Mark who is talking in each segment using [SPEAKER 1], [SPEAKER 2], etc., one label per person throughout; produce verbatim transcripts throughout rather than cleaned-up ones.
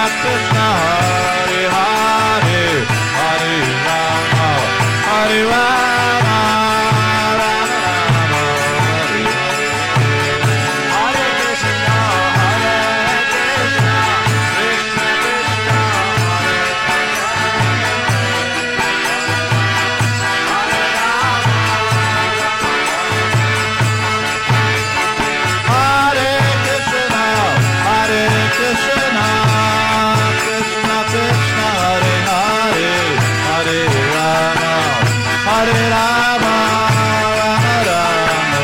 [SPEAKER 1] Krishna, Hare Hare, Hare Rama, Hare Rama, Rama Rama, Hare Hare Krishna, Hare Krishna, Krishna Krishna, Hare Krishna, Hare Krishna, Krishna Krishna, Hare Hare, Hare Rama, Hare Rama, Rama Rama,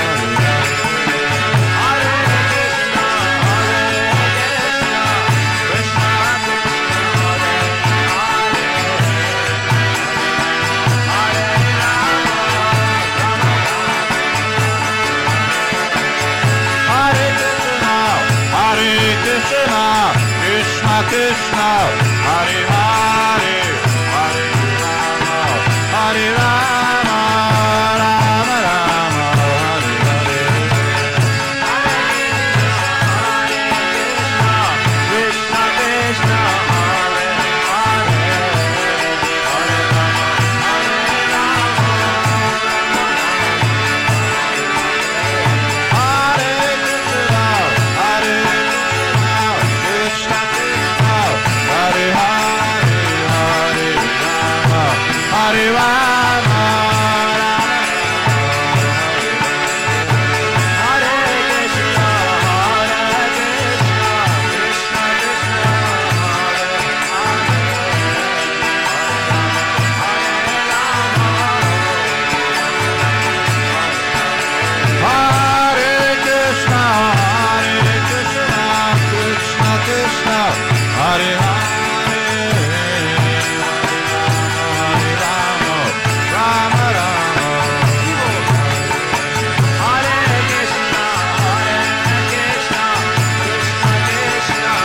[SPEAKER 1] Hare Krishna, Hare Krishna, Krishna Krishna, Hare Rama, Hare Krishna, Hare Krishna, Krishna Krishna, Hare Hare, Hare Rama, Hare Rama, Rama Rama, Hare Hare. Krishna Krishna, Hare Hare, Hare Rama, Hare Rama, Hare Krishna, Hare Krishna, Krishna Krishna, Hare Hare, Hare Rama, Hare Rama, Hare Krishna, Hare Krishna, Krishna Krishna, Hare Krishna, Hare Krishna, Krishna Krishna, Hare Hare, Hare Rama, Rama Rama, Hare Krishna, Hare Krishna, Krishna Krishna,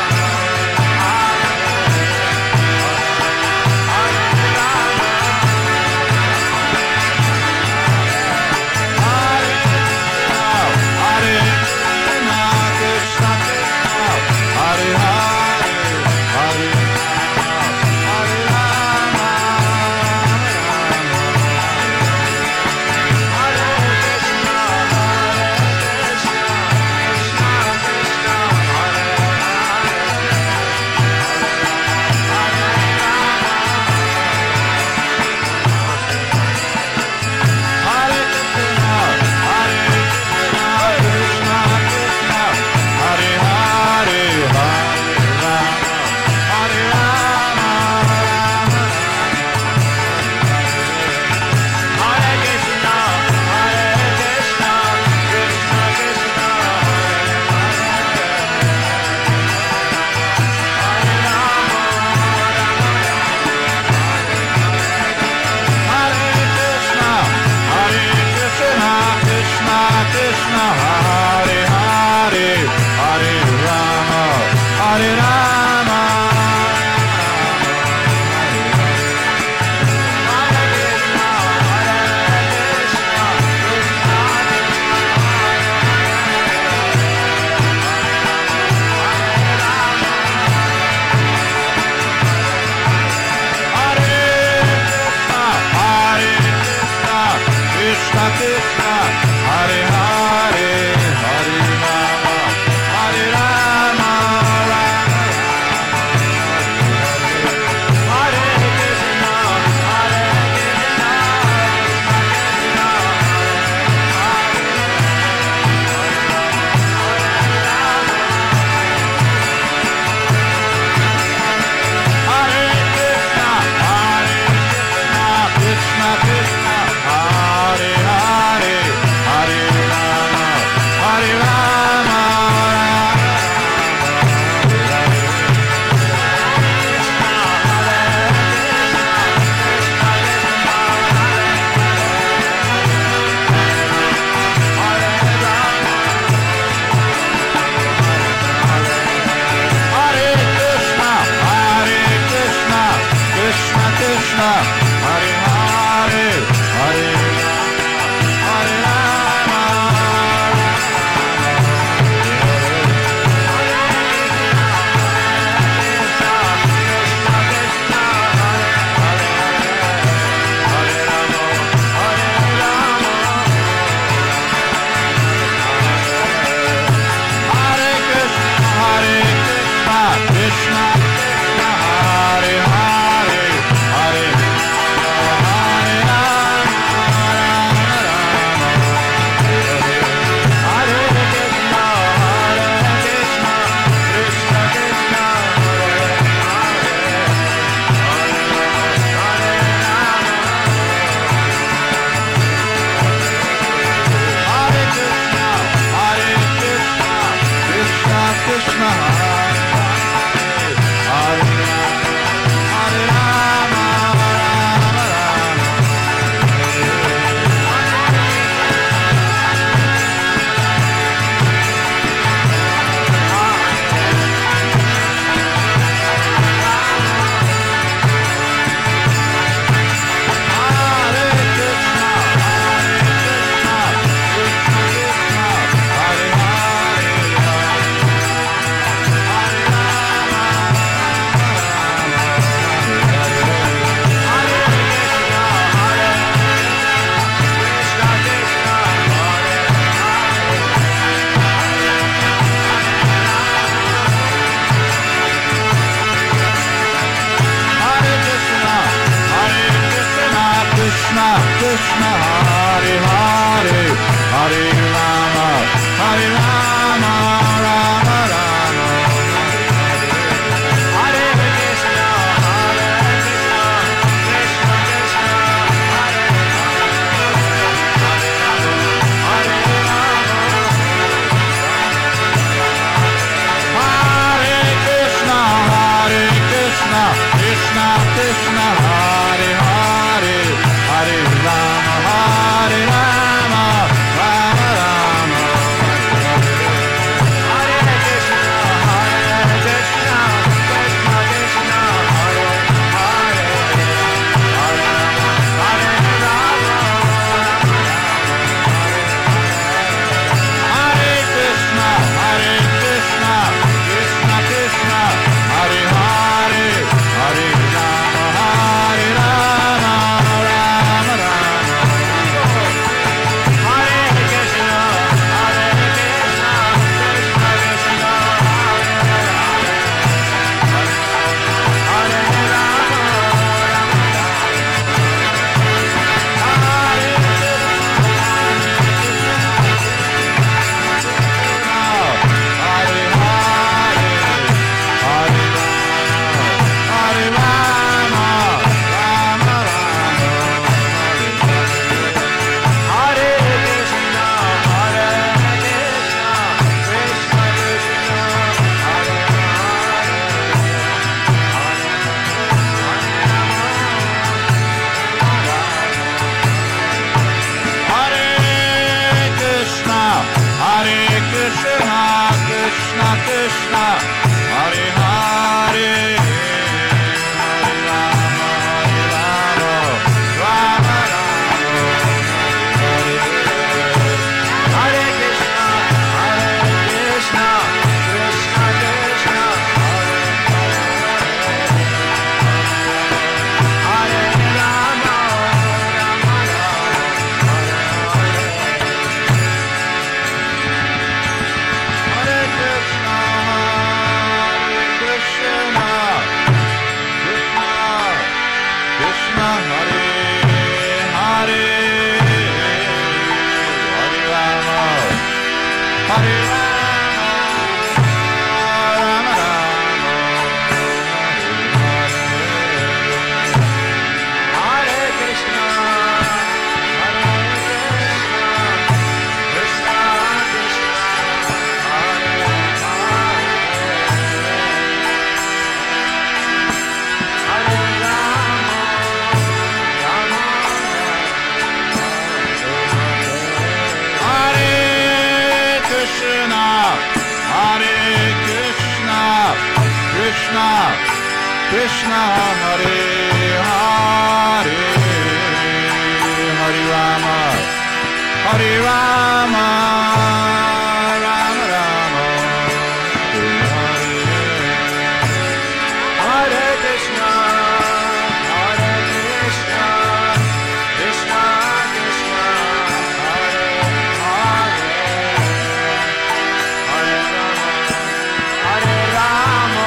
[SPEAKER 1] Hare Krishna, Krishna Krishna, Hare Hare, Hare Rama, Hare Krishna Hare Hare Hare Rama Hare Rama Rama Rama Hare Hare Hare Krishna Hare Krishna Krishna Krishna Hare Hare Hare Rama Hare Rama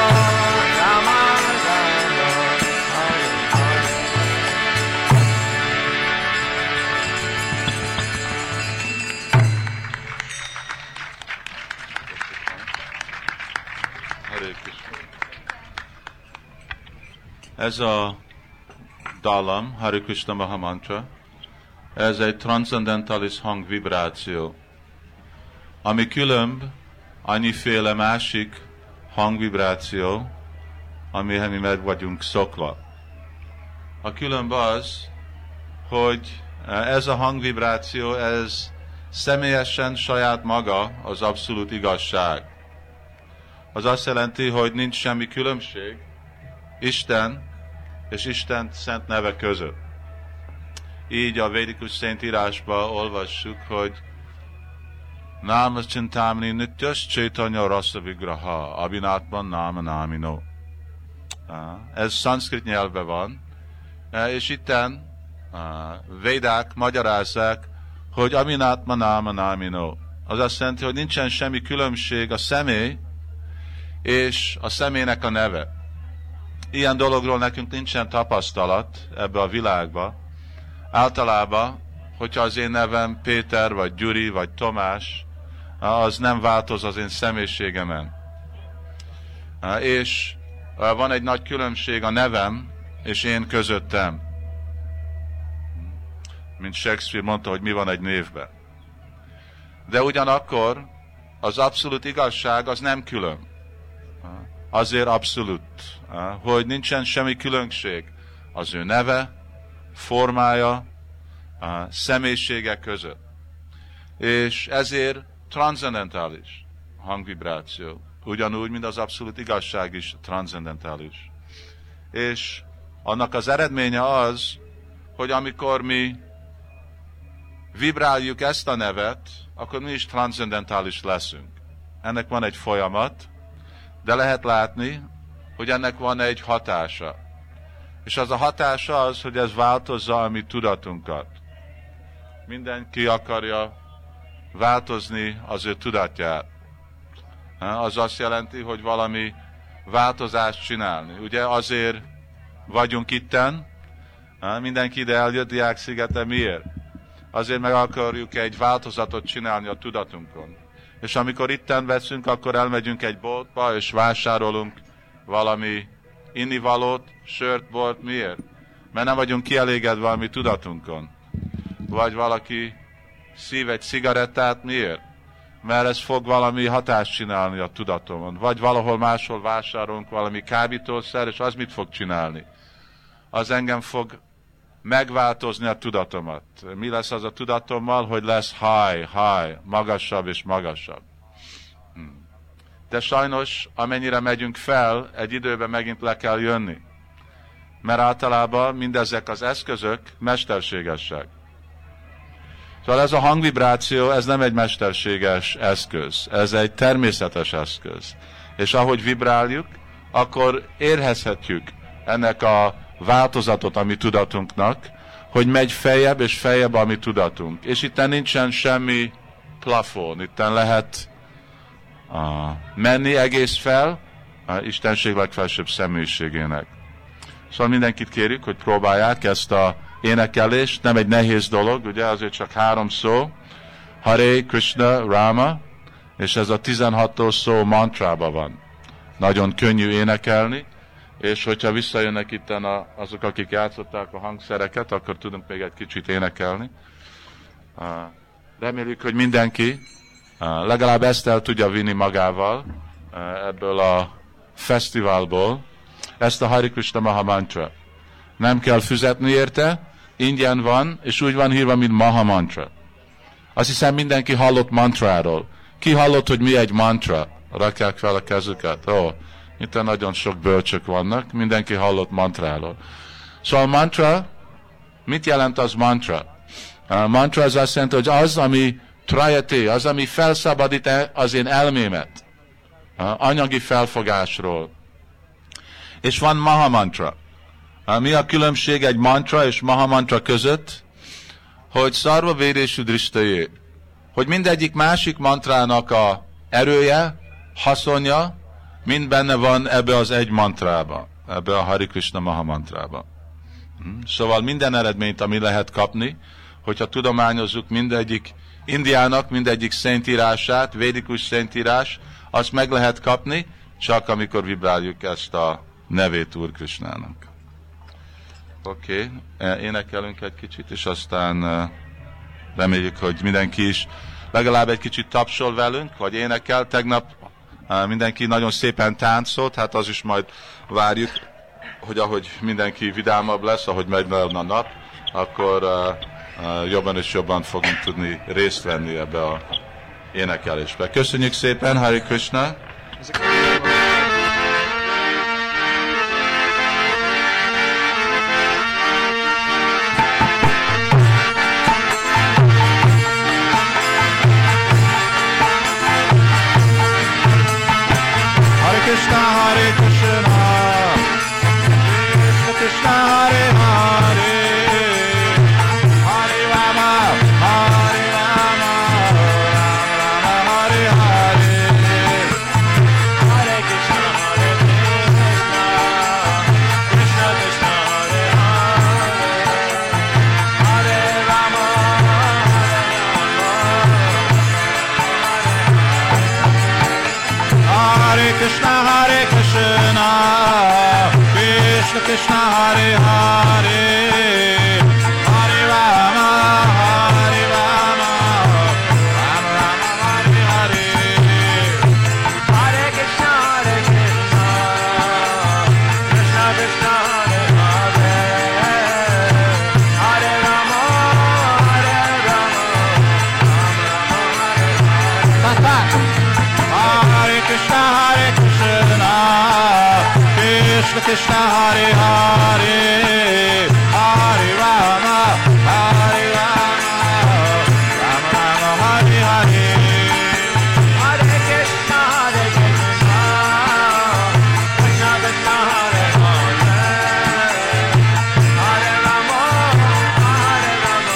[SPEAKER 1] Ez a dallam, Hare Krishna Maha Mantra, ez egy transzendentális hangvibráció, ami különb, annyiféle másik hangvibráció, amihez mi meg vagyunk szokva. A különb az, hogy ez a hangvibráció, ez személyesen saját maga az abszolút igazság. Az azt jelenti, hogy nincs semmi különbség Isten és Isten szent neve között. Így a védikus szentírásban olvassuk, hogy Náma Csintámni Nityas Chaitanya Rasa Vigraha Abhinatman Náma Námino. Ez szanszkrit nyelvben van, és itten védák magyarázzák, hogy Abhinatman Náma Námino. Az azt jelenti, hogy nincsen semmi különbség a személy és a személynek a neve. Ilyen dologról nekünk nincsen tapasztalat ebbe a világba. Általában, hogyha az én nevem Péter, vagy Gyuri, vagy Tomás, az nem változ az én személyiségemen. És van egy nagy különbség a nevem és én közöttem. Mint Shakespeare mondta, hogy mi van egy névben. De ugyanakkor az abszolút igazság az nem külön. Azért abszolút, hogy nincsen semmi különbség az ő neve, formája, személyisége között. És ezért transzendentális hangvibráció. Ugyanúgy, mint az abszolút igazság is transzendentális. És annak az eredménye az, hogy amikor mi vibráljuk ezt a nevet, akkor mi is transzendentális leszünk. Ennek van egy folyamat, de lehet látni, hogy ennek van egy hatása. És az a hatása az, hogy ez változza a mi tudatunkat. Mindenki akarja változni az ő tudatját. Az azt jelenti, hogy valami változást csinálni. Ugye azért vagyunk itten, mindenki ide eljött Diák-szigeten, miért? Azért meg akarjuk egy változatot csinálni a tudatunkon. És amikor itten veszünk, akkor elmegyünk egy boltba, és vásárolunk valami innivalót, sört, bort, miért? Mert nem vagyunk kielégedve a mi tudatunkon. Vagy valaki szív egy cigarettát, miért? Mert ez fog valami hatást csinálni a tudatomon. Vagy valahol máshol vásárolunk valami kábítószer, és az mit fog csinálni? Az engem fog megváltozni a tudatomat. Mi lesz az a tudatommal? Hogy lesz high, high, magasabb és magasabb. De sajnos, amennyire megyünk fel, egy időben megint le kell jönni. Mert általában mindezek az eszközök mesterségesek. Szóval ez a hangvibráció, ez nem egy mesterséges eszköz, ez egy természetes eszköz. És ahogy vibráljuk, akkor érezhetjük ennek a változatot a mi tudatunknak, hogy megy feljebb és feljebb a mi tudatunk. És itten nincsen semmi plafon, itten lehet uh, menni egész fel a Istenség legfelsőbb személyiségének. Szóval mindenkit kérjük, hogy próbálják ezt a énekelés, nem egy nehéz dolog, ugye azért csak három szó, Hare Krishna Rama, és ez a tizenhat szó mantrában van. Nagyon könnyű énekelni, és hogyha visszajönnek itten a, azok, akik játszották a hangszereket, akkor tudunk még egy kicsit énekelni. Reméljük, hogy mindenki legalább ezt el tudja vinni magával ebből a fesztiválból, ezt a Hare Krishna Maha Mantra. Nem kell fizetni érte, ingyen van, és úgy van hívva, mint Maha Mantra. Azt hiszem, mindenki hallott mantráról. Ki hallott, hogy mi egy mantra? Rakják fel a kezüket. Ó, itt nagyon sok bölcsök vannak, mindenki hallott mantráról. Szóval mantra, mit jelent az mantra? A mantra az azt jelenti, hogy az, ami trajati, az, ami felszabadít az én elmémet, anyagi felfogásról. És van Maha Mantra. Mi a különbség egy mantra és Maha Mantra között? Hogy Szarva Védésű Drishtaye, hogy mindegyik másik mantrának a erője, haszonja, mind benne van ebbe az egy mantrába, ebbe a Hare Krishna Maha Mantrába. Szóval minden eredményt, ami lehet kapni, hogyha tudományozzuk mindegyik Indiának, mindegyik szentírását, védikus szentírás, azt meg lehet kapni, csak amikor vibráljuk ezt a nevét Úr Krishnának. Oké, okay. Énekelünk egy kicsit, és aztán reméljük, hogy mindenki is legalább egy kicsit tapsol velünk, vagy énekel. Tegnap mindenki nagyon szépen táncolt, hát az is majd várjuk, hogy ahogy mindenki vidámabb lesz, ahogy megy a nap, akkor uh, uh, jobban és jobban fogunk tudni részt venni ebbe a énekelésbe. Köszönjük szépen, Hare Krishna!
[SPEAKER 2] Krishna Hare Krishna Krishna Krishna Hare Hare Hare Rama Hare Rama Rama Rama Hare Hare Hare Krishna Hare Krishna Krishna Krishna Hare Hare Hare Rama Hare Krishna Hare Krishna Krishna Krishna Hare Hare Hare Rama Hare Rama Rama Rama Hare Hare Hare Krishna Hare Krishna Krishna Krishna Hare Hare Hare Rama Hare Rama Rama Rama Hare Hare Hare Krishna Hare Krishna Krishna Krishna Hare Hare Hare Rama Hare Rama Rama Rama Hare Hare Hare Krishna Hare Krishna Krishna Krishna Hare Hare Hare Rama Hare Rama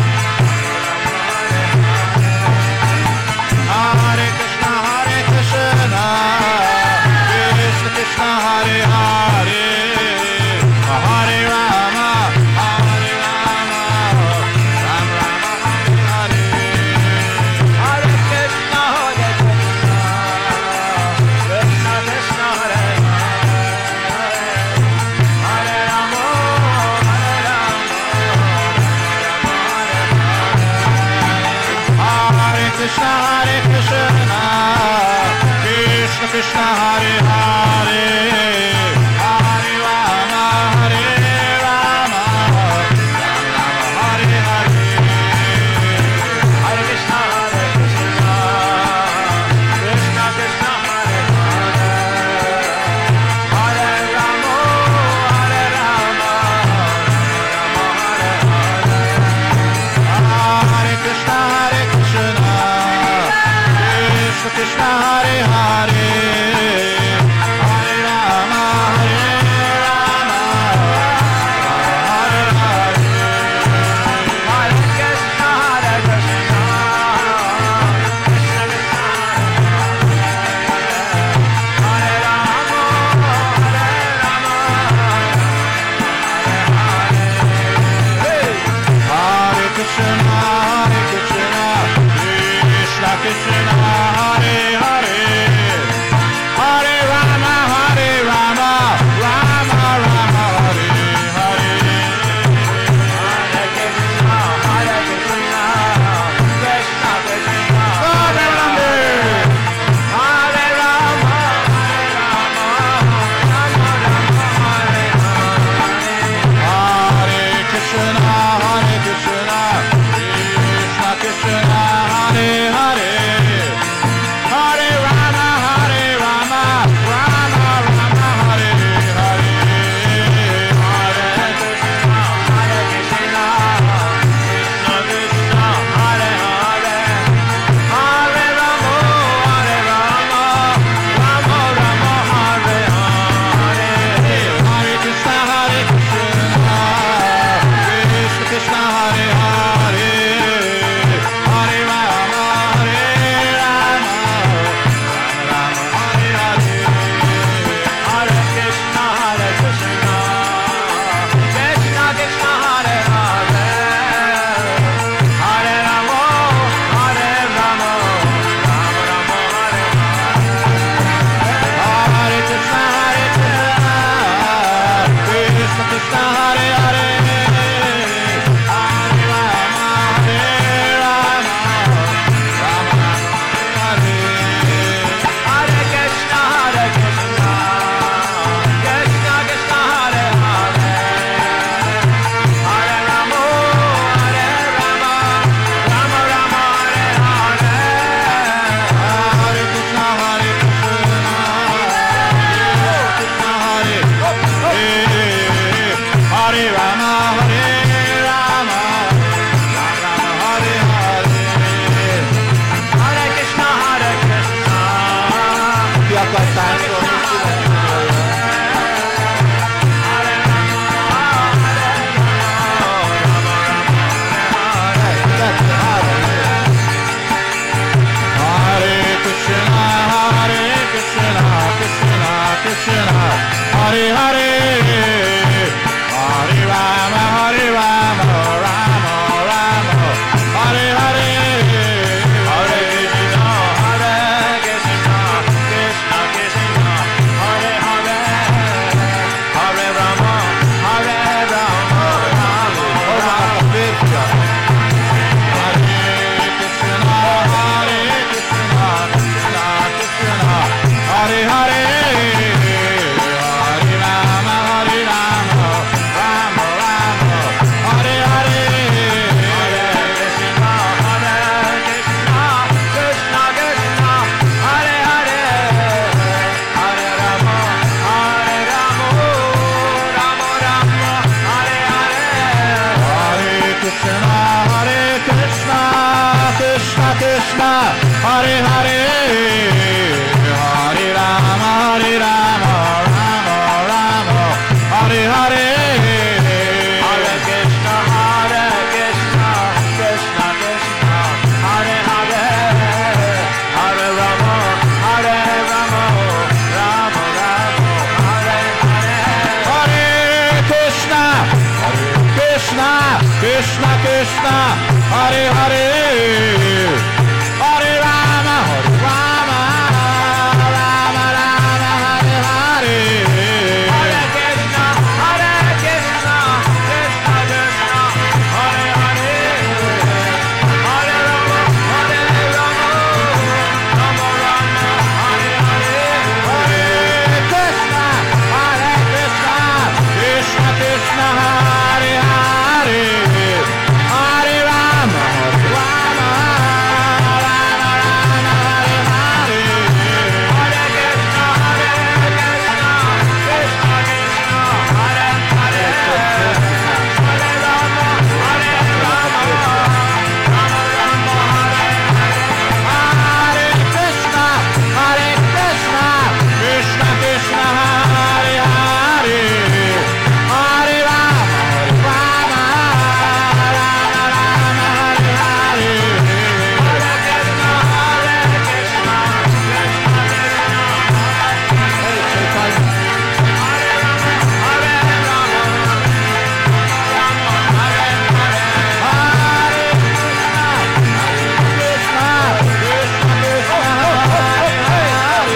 [SPEAKER 2] Hare Krishna Hare Krishna Krishna Krishna Hare Hare Hare Rama Hare Rama Rama Rama Hare Hare Hare Krishna Hare Krishna Krishna Krishna Hare Hare Hare Rama Hare Rama Hare Krishna Hare Krishna Krishna Krishna Hare Hare Hare Rama Hare Rama Rama Rama Hare Hare Hare Krishna Hare Krishna Krishna Krishna Hare Hare Hare Rama Hare Rama Rama Hare Hare Hare Krishna Hare Krishna Krishna Krishna Hare Hare Hare Rama Hare Rama Hare Hare Hare Krishna Hare Krishna Krishna Krishna Hare Rama Hare Rama Hare Krishna Hare Krishna Krishna Krishna Hare Hare Krishna, Hare Hare, Hare Rama, Hare Rama, Rama Rama, Hare Hare, Hare Krishna, Hare Krishna, Krishna Krishna, Hare Hare, Hare Rama, Hare Rama, Rama Rama, Hare Hare, Hare Krishna, Hare Krishna, Krishna Krishna, Hare Hare, Hare Rama, Hare Rama, Rama Rama, Hare Hare, Hare Krishna, Hare Krishna, Krishna Krishna, Hare Hare, Hare Rama, Hare Rama, Rama Rama, Hare Hare, Hare Krishna, Hare Krishna, Krishna Krishna, Hare Hare, Hare Rama, Hare Rama, Rama Rama, Hare Hare, Hare Krishna, Hare Krishna, Krishna Krishna, Hare Hare, Hare Rama, Hare Rama, Rama Rama, Hare Hare, Hare Krishna, Hare Krishna, Krishna Krishna, Hare Hare, Hare Rama, Hare Rama, Rama Rama, Hare Hare, Hare Krishna, Hare Krishna, Krishna Krishna, Hey, Chaitanya. Hare Rama, Hare Rama, Rama Hare Hare, Hare Krishna, Krishna Krishna, Krishna Hare Hare,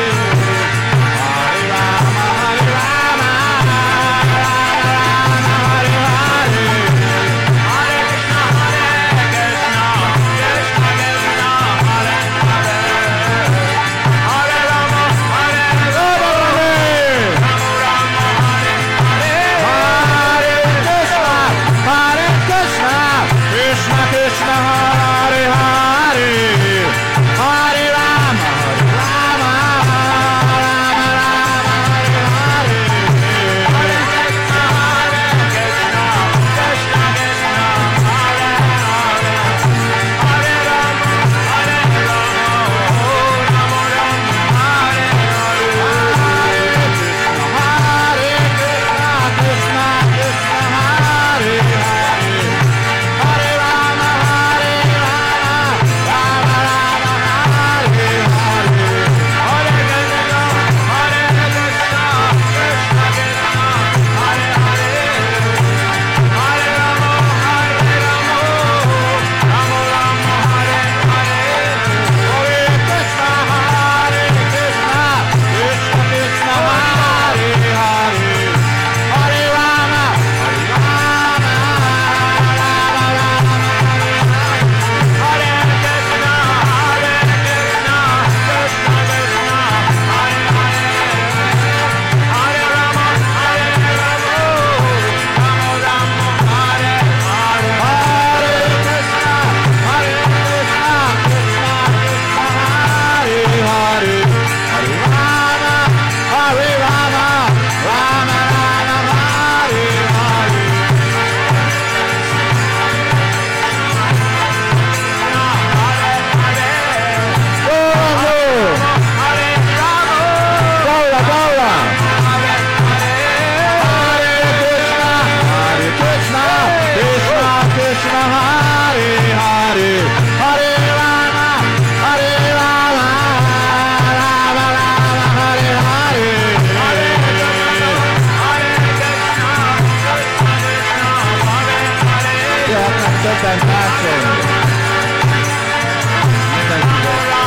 [SPEAKER 2] Hare Rama, Hare Rama, Rama Rama, Hare Hare, Hare Krishna, Hare Krishna, Krishna Krishna, Hare Hare, Hare Rama, Hare Rama, Rama Rama, Hare Hare, Hare Krishna, Hare Krishna, Krishna Krishna, Hare Hare, Hare Rama, Hare Rama, Rama Rama, Hare Hare, Hare Krishna, Hare Krishna, Krishna Krishna, Hare Hare, Hare Rama, Hare Rama, Rama Rama, Hare Hare, Hare Krishna, Hare Krishna, Krishna Krishna, Hare Hare, Hare Rama, Hare Rama, Rama Rama, Hare Hare, Hare Krishna, Hare Krishna, Krishna Krishna, Hare Hare, Hare Rama, Hare Rama, Rama Rama, Hare Hare, Hare Krishna, Hare Krishna, Krishna Krishna, Hare Hare, Hare Rama, Hare Rama, Rama Rama, Hare Hare, Hare Krishna, Hare Krishna, Krishna Krishna, Hare Hare, Hare Rama, Hare Rama, Rama Rama, Hare Hare, Hare Krishna, Hare Krishna, Krishna Krishna, Hare Hare, Hare Rama, Hare Rama, Rama Rama, Hare Hare, Gaura, Gaura, Hare Krishna, Hare Krishna, Krishna Krishna, Hare Hare, Hare Rama, Hare Rama, Rama Rama, Hare Hare, Hare Krishna, Hare Krishna, Krishna Krishna, Hare Hare. Yeah, that's so fantastic. Thank you.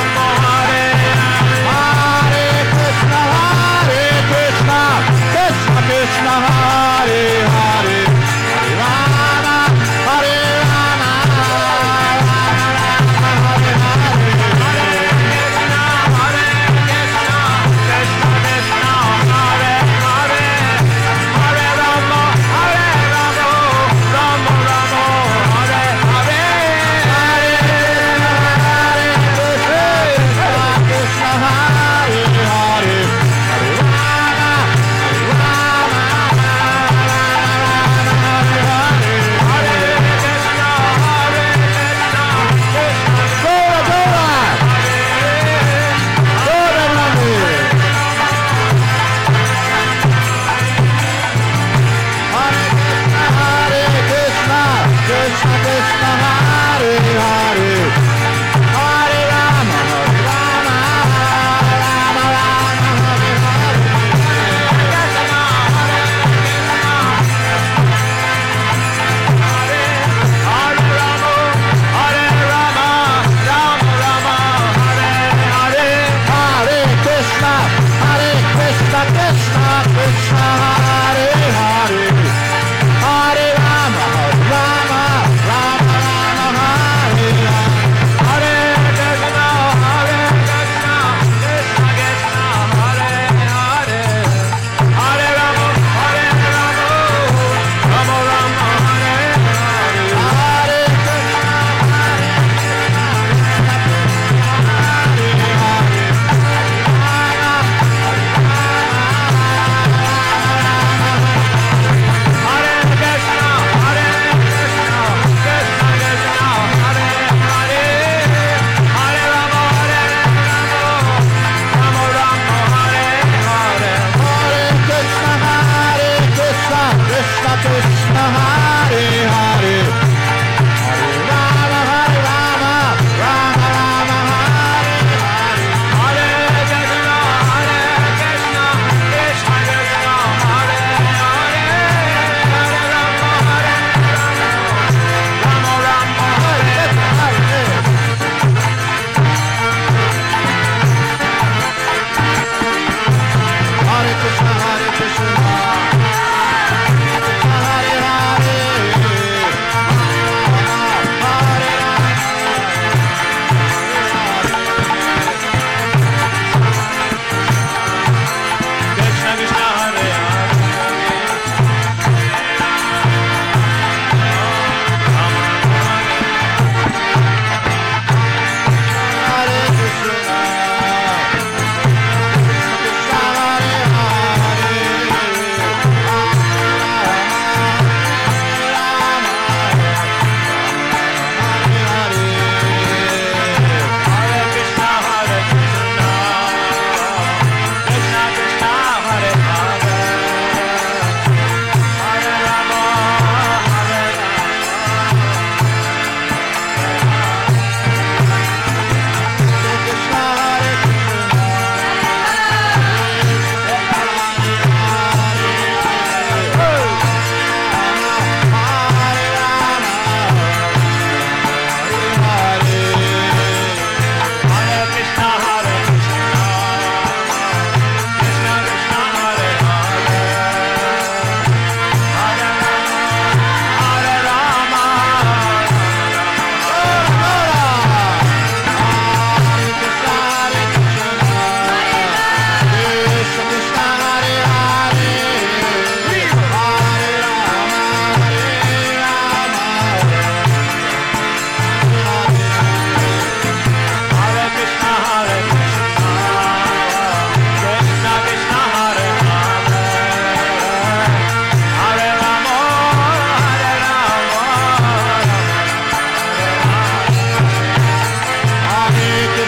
[SPEAKER 2] Hare Krishna, Hare Krishna, Krishna Krishna, Hare Hare, Hare Rama, Hare Rama, Rama Rama, Hare Hare, Hare Krishna, Hare Krishna, Krishna Krishna, Hare Hare, Hare Rama, Hare Rama, Rama Rama, Hare Hare,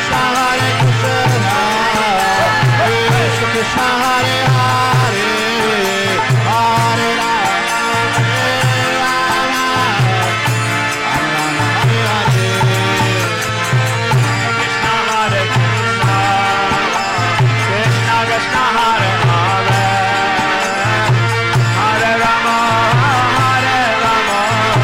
[SPEAKER 2] Krishna, Hare Krishna, Krishna Krishna, Hare Hare, Hare Rama, Hare Rama, Rama Rama, Hare Hare. Krishna Hare Krishna, Krishna Krishna, Hare Hare, Hare Rama, Hare Rama,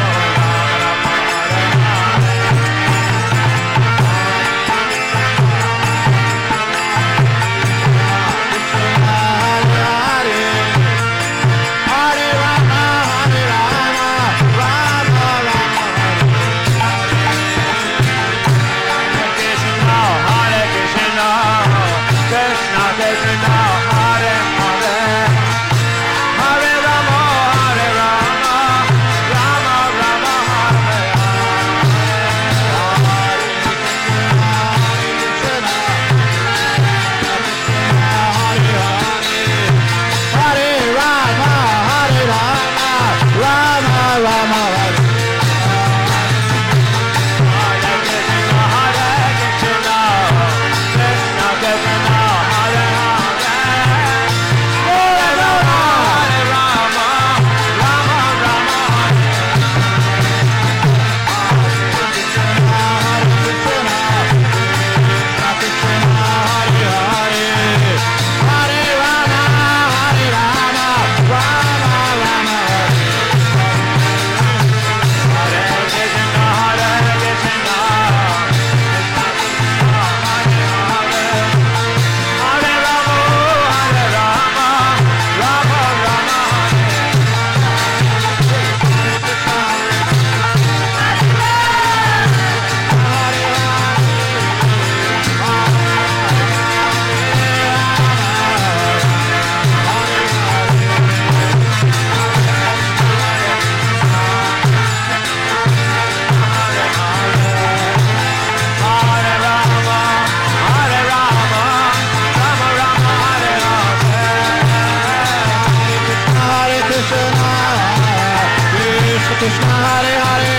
[SPEAKER 2] Krishna Hare Hare,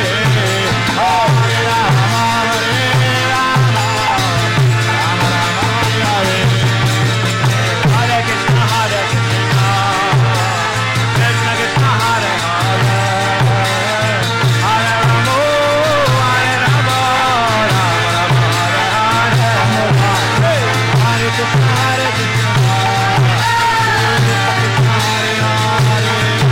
[SPEAKER 2] Hare Rama, Hare Rama, Rama Rama, Hare Hare. Hare Krishna, Hare Krishna, Krishna Krishna, Hare Hare, Hare Rama, Hare Rama, Rama Rama, Hare Hare. Hare Krishna, Hare Krishna, Krishna Krishna, Hare Hare.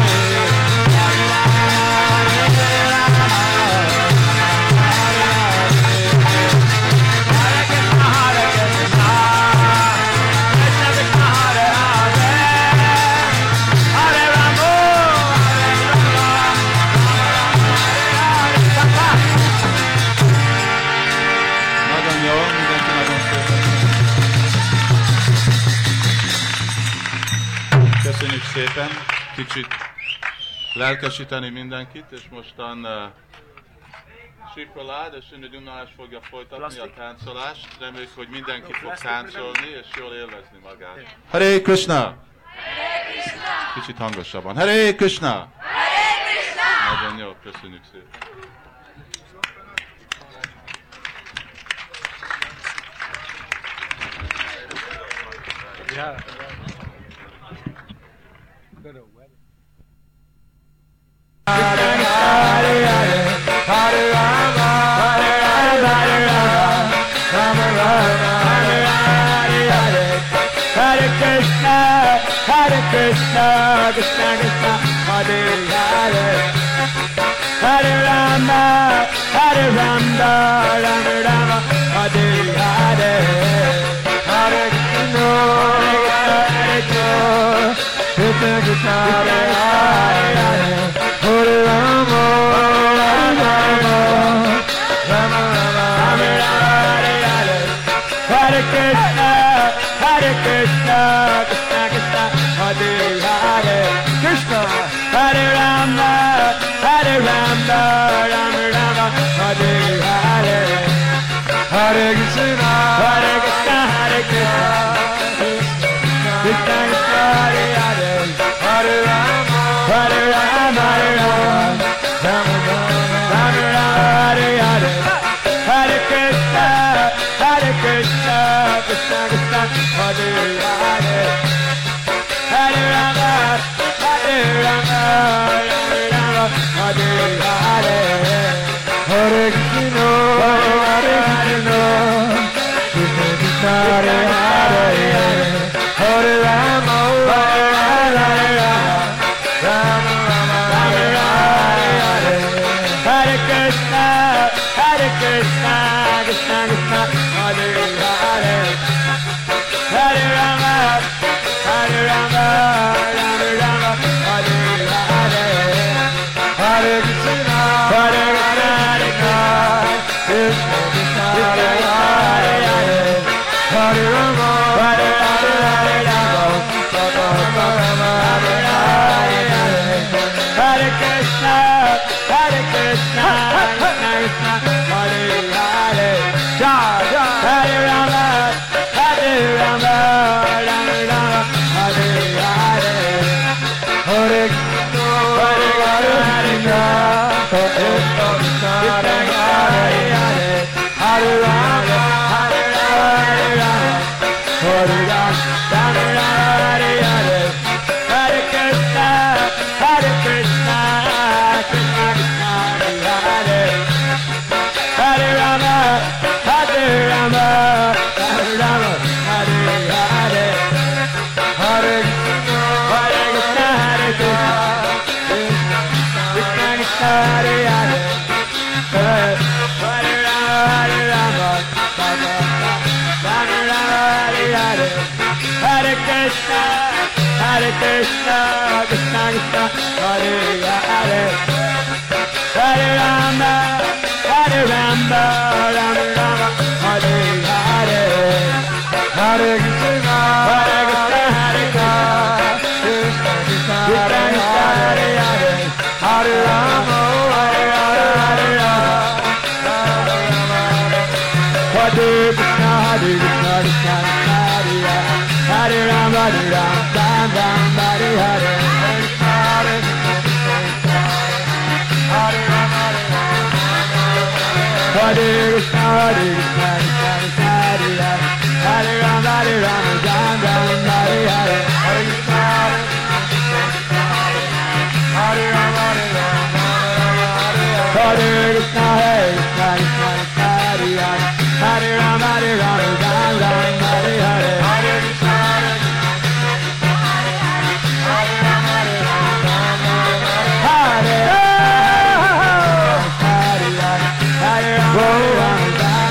[SPEAKER 1] Köszönjük szépen, kicsit lelkesíteni mindenkit, és mostan uh, Sipralád és Ünöd Unalás fogja folytatni a táncolást. Reméljük, hogy mindenki fog táncolni, és jól élvezni magát. Hare Krishna! Kicsit hangosabban. Hare Krishna! Nagyon jó, köszönjük szépen.
[SPEAKER 2] Yeah. Hare Hare Hare Hare Rama Hare Rama Hare Rama Rama Rama Hare Hare Hare Hare Krishna Hare Krishna Krishna Krishna Hare Hare Hare Rama Hare Rama Rama Rama Hare Hare Hare Krishna Hare Krishna Krishna Krishna Hare Hare Hare Rama Rama Rama Rama Rama Hare Hare Hare Krishna Hare Krishna Krishna Krishna Hare Hare Krishna Hare Rama Hare Rama Rama Rama Hare Hare Hare Krishna Hare Krishna Hare Krishna Krishna Krishna Hare Hare Hare Rama Hare Rama Hare Rama Rama Rama Rama Rama Hare Hare Hare Krishna Hare Krishna Krishna Hare Hare Hare Rama Hare Rama Rama Rama Hare Hare Hare Krishna Hare Krishna Krishna Krishna Hare Hare Hare Rama Hare Rama Rama Rama Hare Hare Hare Krishna Hare Krishna Krishna Krishna Hare Hare Hare Rama Hare Rama Rama Rama Hare Hare Hare Krishna Hare Krishna Krishna Krishna Hare Hare Hare Rama Hare Rama Rama Hare Hare Hare Krishna Hare Krishna Krishna Krishna Hare Hare Hare Rama Hare Rama Rama Rama Hare Hare Hare Krishna Hare Krishna Krishna Krishna Hare Hare Hare Rama Hare Rama Hare Rama Rama Rama Hare Hare Hare Krishna Hare Krishna Krishna Krishna Hare Hare Hare Rama Hare Rama Hare Rama Hare Hare Hare Krishna Hare Krishna Hare Krishna Krishna Krishna Hare Hare Hare Rama Hare Rama Rama Rama Hare Hare Hare Krishna Hare Krishna Krishna Krishna Hare Hare Hare Rama Hare Rama Rama Rama Hare Hare Hare Krishna Hare Krishna Hare Krishna Krishna Krishna Hare Hare Hare Rama Hare Hare Rama Hare Krishna Hare Krishna Krishna Hare Hare Hare Rama Hare Rama Rama Rama Hare Hare Hare Rama Hare Krishna Hare Krishna Krishna Krishna Hare Hare Hare Rama Hare Rama Rama Rama Hare Hare Hare Krishna Hare Rama Hare Rama Hare Krishna Hare Krishna Krishna Krishna Hare Hare Hare Rama Hare Rama Rama Rama Hare Hare Hare Krishna Hare Rama Hare Rama Hare Hare Rama Hare Rama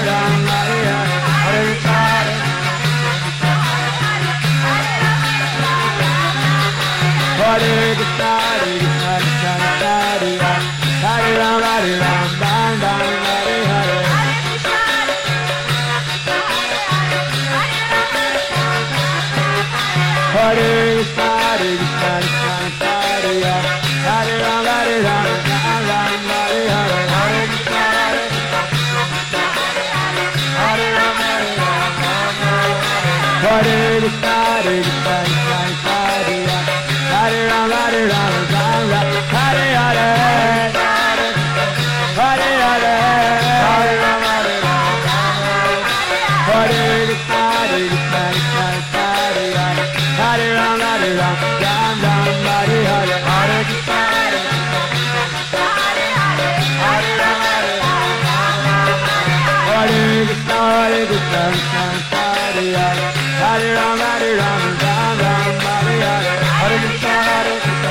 [SPEAKER 2] Hare Krishna Hare Krishna Krishna Hare Hare Hare Rama Hare Rama Rama Rama Hare Hare Hare Krishna Hare Krishna Krishna Hare Hare Hare Rama Hare Rama Rama Rama Hare Hare Hare Krishna Hare Rama Hare Rama Hare Krishna Hare Krishna Krishna Hare Hare Hare Rama Hare Rama Rama Rama Hare Hare Hare Hare Hare Rama Hare Rama Hare Krishna Hare Krishna Krishna Hare Hare Hare Rama Hare Rama Rama Rama Hare Hare Hare Krishna Hare Rama Hare Hare Krishna Hare Krishna Krishna Hare Hare Hare Rama Hare Rama Rama Rama Hare Hare Hare Krishna Hare Krishna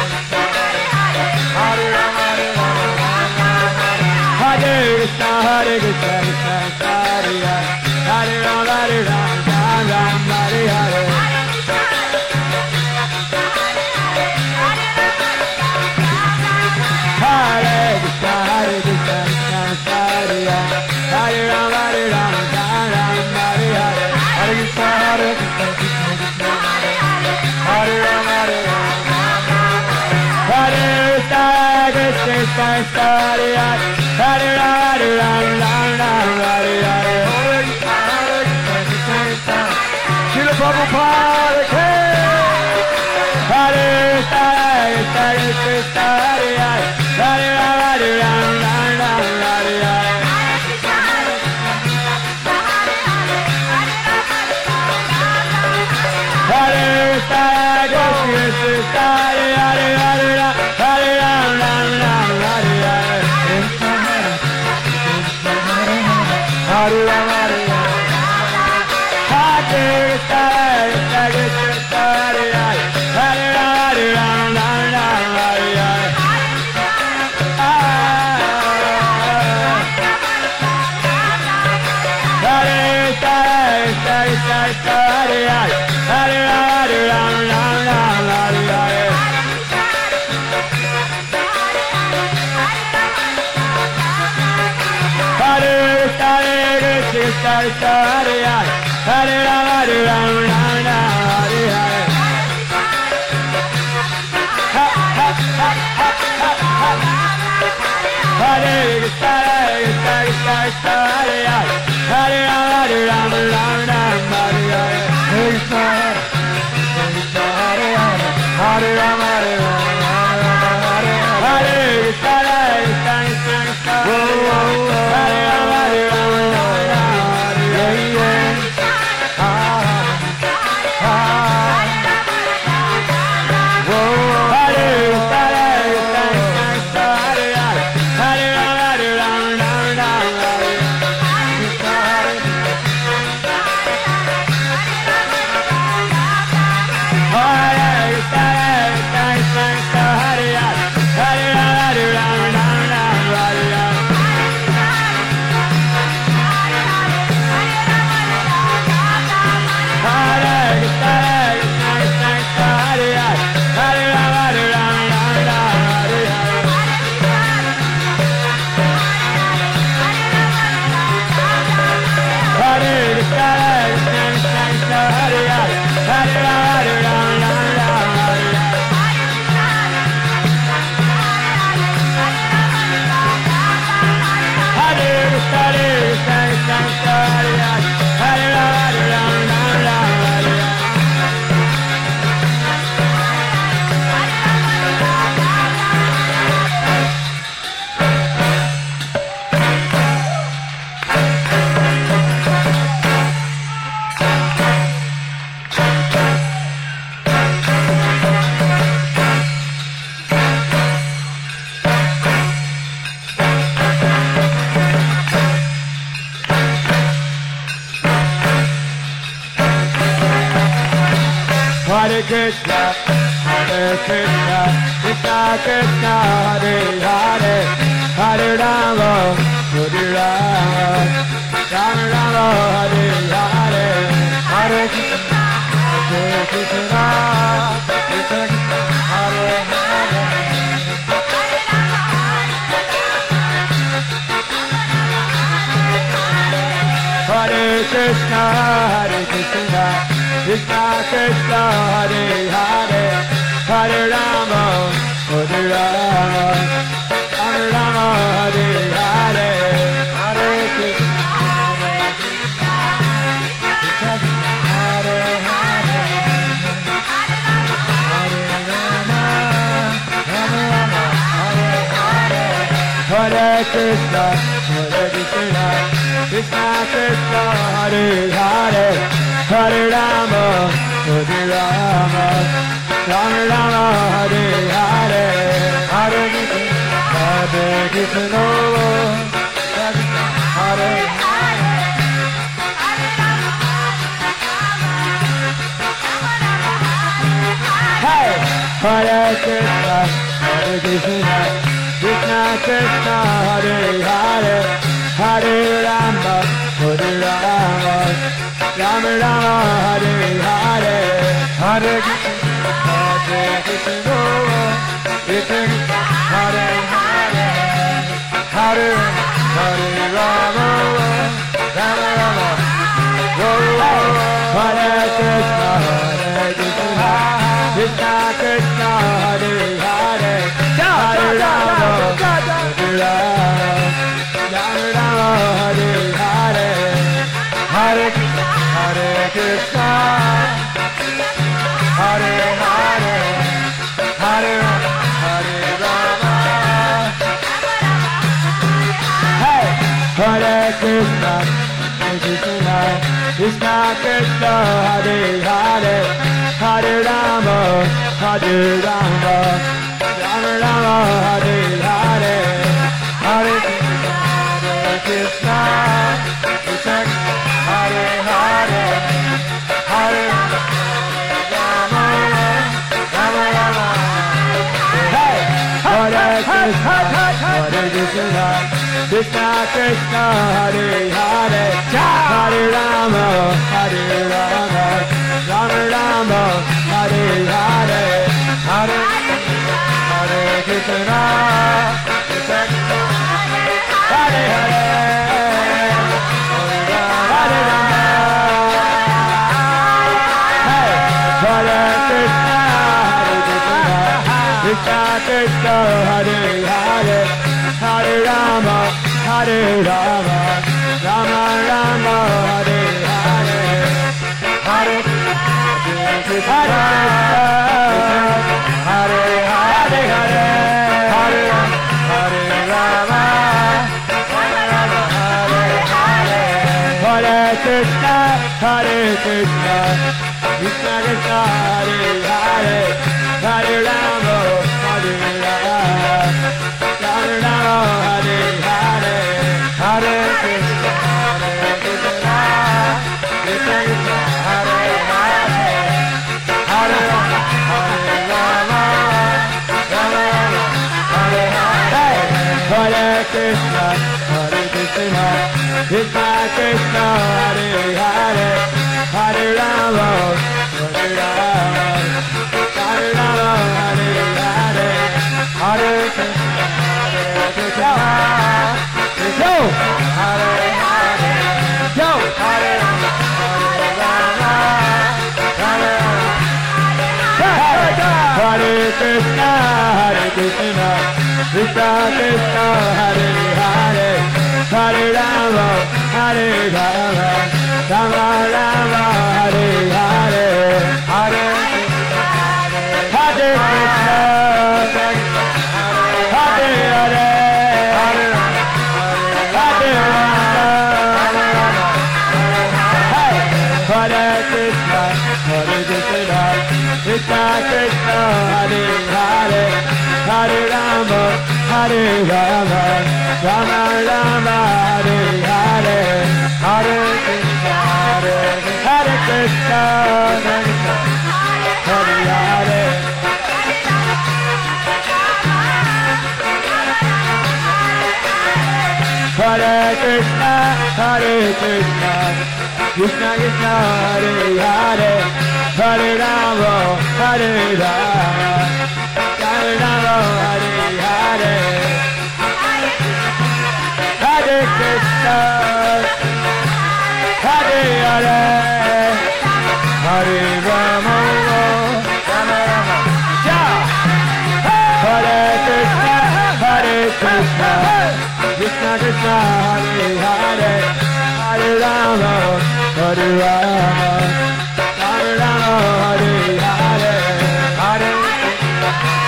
[SPEAKER 2] Hare Rama Hare Rama Hare Krishna Hare Krishna Krishna Hare Hare Hare Rama Hare Rama Rama Rama Hare Hare Hare Krishna Hare Krishna Krishna Hare Hare Hare Rama Hare Rama Rama Rama Hare Hare Hare Krishna Hare Krishna Krishna Hare Rama Hare Rama Hare Krishna Krishna Krishna Hare Hare Hare Rama Hare Rama Rama Rama Hare Hare Hare Krishna Hare Krishna Krishna Krishna Srila Prabhupada Ki Hare Krishna Krishna Krishna Hare Hare Hare Rama Hare Rama Rama Rama Hare Hare Krishna, Hare Hare, Hare Hare Ram, Ram Ram, Hare Hare. Hare Krishna, Hare Krishna, Krishna Hare Hare, Hare Ram, Hare Ram, Ram Ram, Hare Hare. Ha ha ha ha ha ha. Hare Krishna, Hare Krishna, Krishna Krishna Hare Hare, Hare Ram, Hare Ram, Ram Ram, Hare Hare. Hare Krishna, Hare Krishna, Hare Hare, Hare Ram, Hare Ram, Ram Ram, Hare Hare. Hare Krishna, Hare Krishna, Krishna Krishna Hare Hare, Hare Ram, Hare Ram, Ram Ram, Hare Hare. Ah ah. Hare Krishna, Hare Krishna, Krishna Krishna Hare Hare, Hare Ram, Hare Ram, Ram Ram, Hare Hare. Hare Krishna, Hare Krishna, Krishna Krishna, Hare Hare, Hare Rama, Hare Rama, Rama Rama, Hare Hare. Hare Krishna, Hare Krishna, Krishna Krishna, Hare Hare. Hare Krishna, Hare Krishna, Krishna Krishna, Hare Hare, Hare Rama, Hare Rama, Rama Rama, Hare Hare. Hare Krishna, Hare Krishna, Krishna Krishna, Hare Hare, Hare Rama, Rama Rama, Hare Hare. Hare Krishna, Hare Krishna, Krishna Krishna, Hare Hare, Hare Rama, Hare Rama, Rama Rama, Hare Hare. Hare Krishna, Hare Krishna, Hare Hare. Hey! Hare Krishna, Hare Krishna, Krishna Krishna, Hare Hare, Hare Rama, Hare Rama, Rama Rama, Hare Hare. Hare Krishna, Hare Krishna, Krishna Krishna, Hare Hare, Hare Hare Rama, Rama Rama. Hare Krishna, Hare Krishna, Krishna Krishna, Hare Hare, Hare Rama, Hare Rama, Rama Rama, Hare Hare. Hare Krishna, Hare Krishna, Hare Hare, Hare Rama, Hare Rama. Hey! Hare Krishna, Hare Krishna, Krishna Krishna, Hare Hare, Hare Rama, Hare Rama, Rama Rama, Hare Hare. Hare Krishna, Hare Krishna, Krishna Krishna, Hare Hare, Hare Rama, Rama Rama. Hey! Hare Krishna, Hare Krishna, Krishna Krishna, Hare Hare, Hare Rama, Hare Rama, Krishna, Krishna Krishna, Hare Hare, Hare Rama, Hey, Hare Krishna, Hare Krishna, Krishna Krishna, Hare Hare, Hare Rama, Hare Rama, Rama Rama, Hare Hare, Hare Krishna, Hare Hare Hare Hare, Hare Hare Rama, Hare Rama, Hare Hare, Hare Krishna, Hare Krishna, Krishna Krishna, Hare Hare, Hare Rama, Hare Rama, Rama Rama, Hare Hare, Hare Krishna, Hare Krishna, Krishna Krishna, Hare Hare, Hare Rama, Hare Rama, Rama Rama, Hare Hare, Hare Krishna, Hare Krishna, Krishna Krishna, Hare Hare, Hare Rama, Hare Rama, Hare Rama, Hare Hare, Hare Krishna, Hare Krishna, Krishna, Hare Hare, Yo, Hare Rama, Hare Rama, Hare Rama, Hare Krishna, Hare Krishna, Krishna Krishna, Hare Hare, Hare Rama, Hare Rama, Rama Rama, Hare Hare, Hare Krishna, Hare Krishna, Hare Hare, Hare Rama, Hare Rama, Hare Krishna, Hare Krishna, Krishna Krishna, Hare Hare, Hare Rama, Hare Rama, Rama Rama, Hare Hare, Hare Krishna, Hare Krishna, Hare Hare, Hare Krishna, Hare Krishna, Krishna Krishna, Hare Hare, Hare Rama, Hare Rama, Hare Rama, Hare Hare, Hare Krishna, Hare Hare, Hare Rama, Rama Rama, Hare Krishna, Hare Krishna, Krishna Krishna, Hare Hare, Hare Rama, Hare Rama, Hare Rama, Hare Hare, Hare Krishna,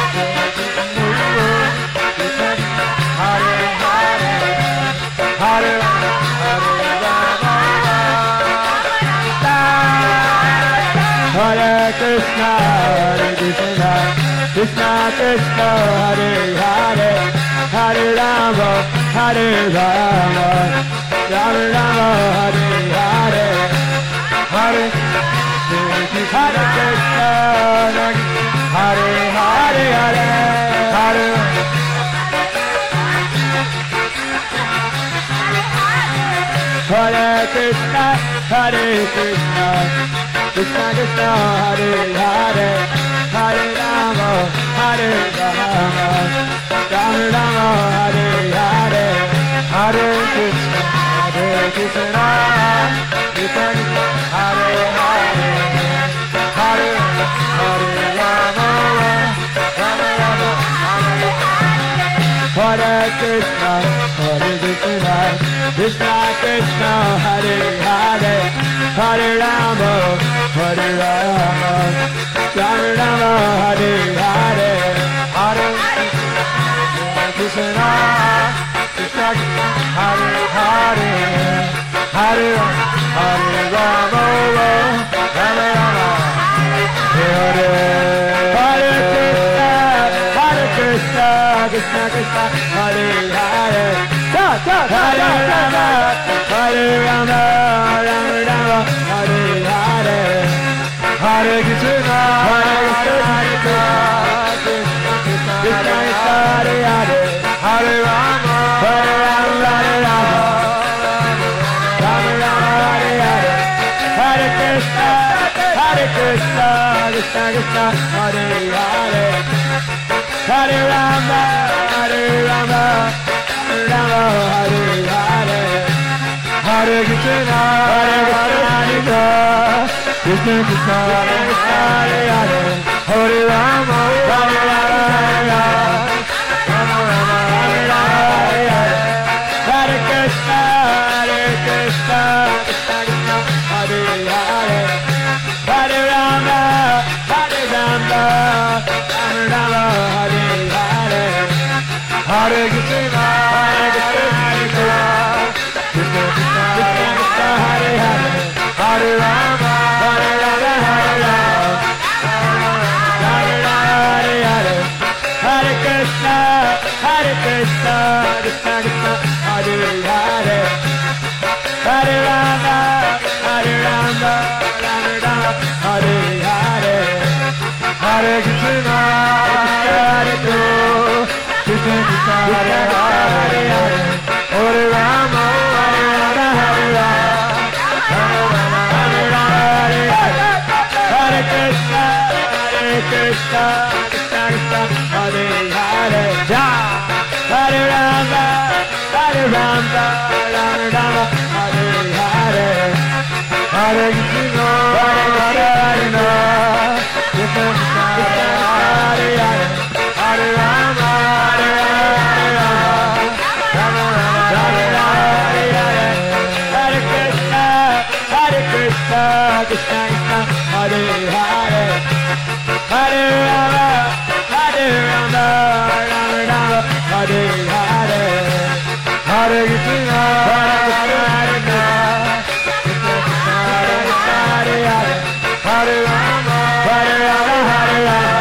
[SPEAKER 2] Krishna Krishna, Hare Hare, Hare Rama, Hare Rama, Hare Krishna, Hare Krishna, Krishna Krishna, Hare Hare, Hare Rama, Hare Rama, Rama Rama, Hare Hare, Hare Krishna, Hare Hare, Hare Hare, Hare Krishna, Hare Krishna, Krishna Krishna, Hare Hare, Hare Rama, Hare Rama, Rama Rama, Hare Hare, Hare Krishna, Hare Krishna, Krishna Krishna, Hare Hare, Hare Hare Rama, Rama Rama, Hare Hare Krishna, Hare Krishna, Krishna Krishna, Hare Hare, Hare Rama, Hare Rama, Rama Rama, Hare Hare, Hare Krishna, Krishna Krishna, Hare Hare, Hare Rama, Hare Rama, Rama Rama, Hare Hare Krishna, Hare Krishna, Krishna Krishna, Hare Hare, Hare Rama, Hare Rama, Rama Rama, Hare Hare, Hare Krishna, Hare Krishna, Krishna Krishna, Hare Hare, Hare Rama, Hare Rama, Hare Rama, Rama Rama, Hare Hare, Hare Krishna, Hare Krishna, Krishna Krishna, Hare Hare. Hare Rama, Hare Rama, Rama Rama, Hare Hare. Hare Krishna, Hare Krishna, Krishna Krishna, Hare Hare, Hare Rama, Hare Rama, Rama Rama, Hare Hare. Hare Krishna, Hare Krishna, Krishna Krishna, Hare Hare. Hare Rama, Hare Rama, Rama Rama, Hare Hare. Hare Krishna, Hare Krishna, Krishna Krishna, Hare Hare. Hare Rama, Hare Rama, Hare Rama, Hare Rama, Hare Hare. Hare Krishna, Hare Krishna, Krishna Krishna, Hare Hare. Hare Rama, Hare Rama, Rama Rama, Hare Hare. Hare Krishna, Hare Krishna, Krishna Krishna, Hare Hare. Hare Rama, Hare Rama, Hare Rama, Rama Rama, Hare Hare. Hare Krishna, Hare Krishna, Krishna Krishna, Hare Hare. Hare Rama, Hare Rama, Rama Rama, Hare Hare. Hare Krishna, Hare Krishna, Krishna Krishna, Hare Hare. Hare Rama, Hare Rama, Rama Rama, Hare Hare. Hare Krishna, Hare Krishna, Krishna Krishna, Hare Hare. Hare Rama, Hare Rama, Rama Rama, Hare Hare. Hare Krishna, Hare Krishna, Krishna Krishna, Hare Hare. Hare Rama, Hare Rama, Hare Rama,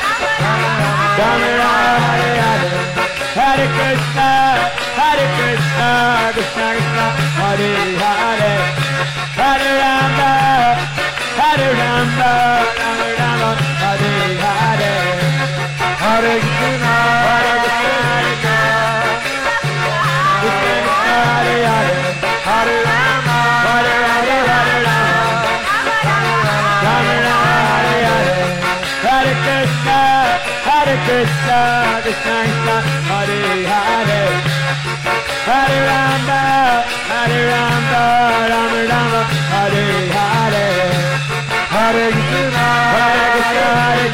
[SPEAKER 2] Rama Rama, Hare Hare. Hare Krishna, Hare Krishna, Krishna Krishna, Hare Hare. Hare Rama, Hare Rama, Rama Rama, Hare Hare. Hare Krishna, Hare Krishna, Krishna Krishna, Hare Hare. Hare Rama, Hare Rama, Hare Rama, Rama Rama, Hare Hare. Hare Krishna, Hare Krishna, Krishna Krishna, Hare Hare. Hare Rama, Hare Rama, Rama Rama, Hare Hare. Hare Krishna, Hare Krishna,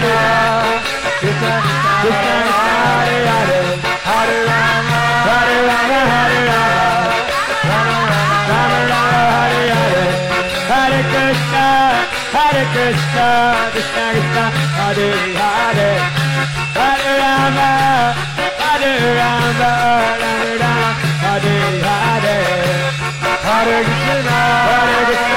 [SPEAKER 2] Krishna Krishna, Hare Hare. Hare Rama, Hare Rama, Hare Rama, Rama Rama, Hare Hare. Hare Krishna, Hare Krishna, Krishna Krishna, Hare Hare. Hare Rama, Hare Rama, Rama Rama, Hare Hare. Hare Krishna, Hare Krishna,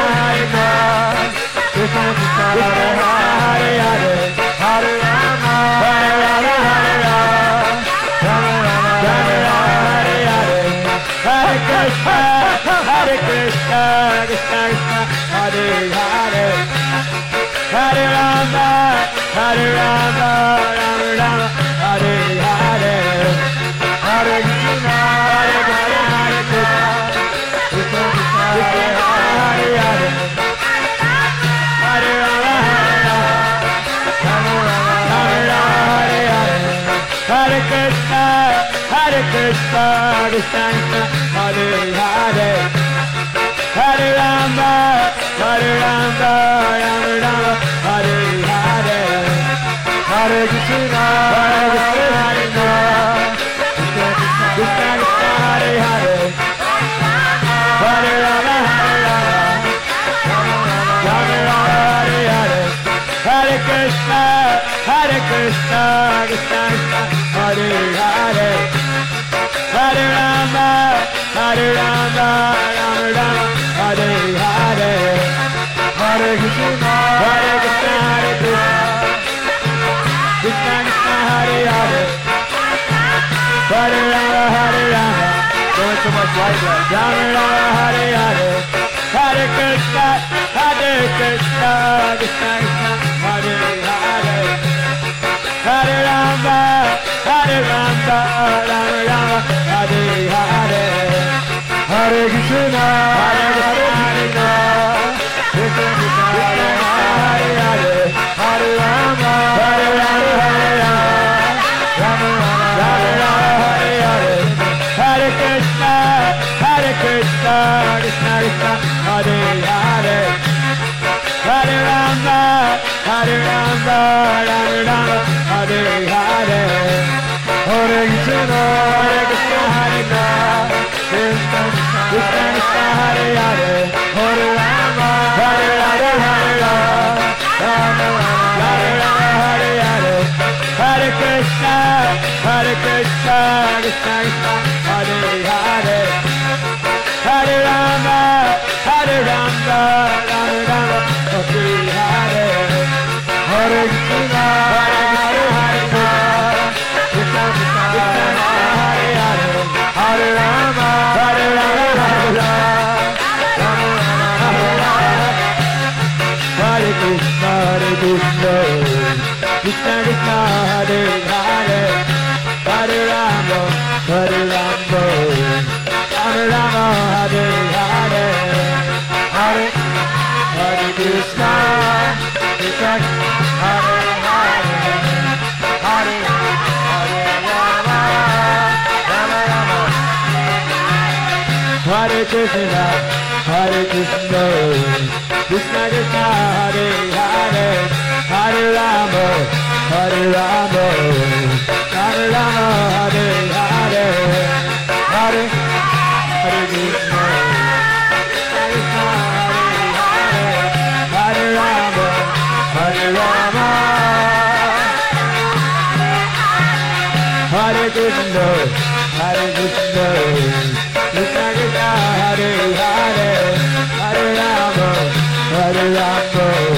[SPEAKER 2] Krishna Krishna, Hare Hare. Hare Rama, Hare Rama, Hare Rama, Rama Rama, Hare Hare. Hare Krishna, Hare Krishna, Krishna Krishna, Hare Hare. Hare Rama, Hare Rama, Rama Rama, Hare Hare. Hare Krishna, Hare Krishna, Krishna Krishna, Hare Hare. Hare Rama, Hare Rama, Rama Rama, Hare Hare. Hare Krishna, Hare Krishna, Krishna Krishna, Hare Hare. Hare Rama, Hare Rama, Rama Rama, Hare Hare. Hare Krishna, Hare Krishna, Krishna Krishna, Krishna Krishna, Hare Hare. Hare Rama, Hare Rama, Rama Rama, Hare Hare. Hare Krishna, Hare Krishna, Krishna Krishna, Hare Hare. Hare Rama, Hare Rama, Rama Rama, Hare Hare. Hare Krishna, Hare Krishna, Krishna Krishna, Hare Hare. Hare Rama, Hare Rama, going so much light left. Rama Rama, Hare Hare. Hare Krishna, Hare Krishna, Krishna Krishna, Hare Hare. Hare Rama, Hare Rama, Rama Rama, Hare Hare. Hare Krishna, Hare Krishna, Krishna Krishna, Hare Hare. Hare Rama, Hare Rama, Hare Rama, Hare Hare Rama, Hare Rama, Rama Rama, Hare Hare. Hare Krishna, Hare Krishna, Hare Rama, Krishna Krishna, Hare Hare. Hare Rama, Hare Rama, Hare Rama, Rama Rama, Hare Rama, Hare Hare. Hare Krishna, Hare Krishna, Krishna Krishna, Hare Hare. Hare Rama, Hare Rama, Rama Rama, Hare Hare. Hare Krishna, Hare Krishna, Krishna Krishna, Hare Hare. Hare Rama, Hare Rama, Hare Rama, Rama Rama, Hare Krishna, Hare Krishna, Krishna Krishna, Hare Hare. Hare Rama, Hare Rama, Rama Rama, Hare Hare. Hare Hare Krishna, Krishna Hare Hare. Hare Hare Rama, Rama Rama. Hare Krishna, Hare Krishna, Krishna Krishna, Hare Hare. Hare Rama, Hare Rama, Rama Rama, Hare Hare. Hare Hare Krishna, Krishna Hare Hare. Hare Rama, Hare Rama, Hare Krishna, Hare Krishna, Krishna Krishna, Hare Hare. Hare Rama, Hare Rama,